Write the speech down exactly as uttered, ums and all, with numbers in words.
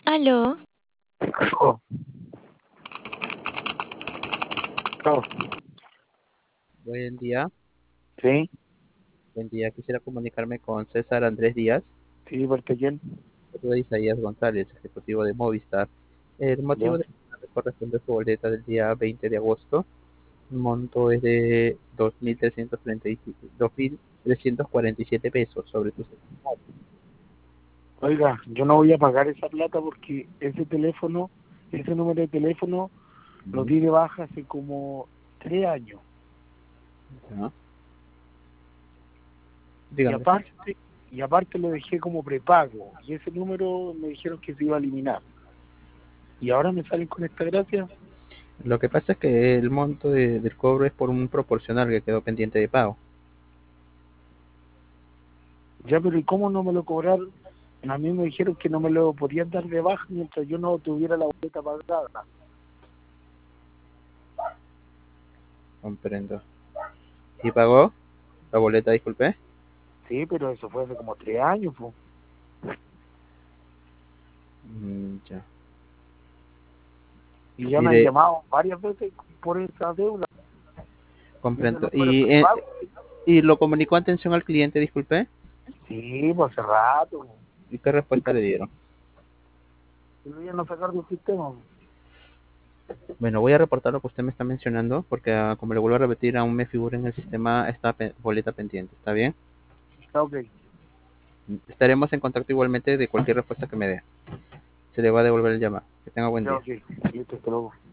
Aló, Oh, oh, Buen día, sí, buen día. Quisiera comunicarme con César Andrés Díaz, sí, ¿parte quién? soy Isaías González, ejecutivo de Movistar. El motivo Ya. de corresponde a su boleta del día veinte de agosto. El monto es de dos mil trescientos treinta y siete dos mil trescientos cuarenta y siete pesos sobre tu celular. Oiga, yo no voy a pagar esa plata porque ese teléfono, ese número de teléfono lo Ujú. di de baja hace como tres años. Ya. Y Dígame. aparte, y aparte lo dejé como prepago. Y ese número me dijeron que se iba a eliminar. Y ahora me salen con esta gracia. Lo que pasa es que el monto de- del cobro es por un proporcional que quedó pendiente de pago. Ya, pero ¿y cómo no me lo cobraron? A mí me dijeron que no me lo podían dar de baja mientras yo no tuviera la boleta pagada. Comprendo. ¿Y pagó la boleta, disculpe? Sí, pero eso fue hace como tres años, pues. Mm, ya. Y ya me han Mire, llamado varias veces por esa deuda. Y ese comprendo. número es ¿Y, eh, prepago. y lo comunicó atención al cliente, disculpe? Sí, pues hace rato. ¿Y qué respuesta le dieron? Y lo iban a sacar del sistema. Bueno, voy a reportar lo que usted me está mencionando, porque ah, como le vuelvo a repetir, aún me figura en el sistema esta pe- boleta pendiente. ¿Está bien? Está ok. Estaremos en contacto igualmente de cualquier respuesta que me dé. Se le va a devolver el llamado. Que tenga buen Ya día. ok. Listo, hasta luego.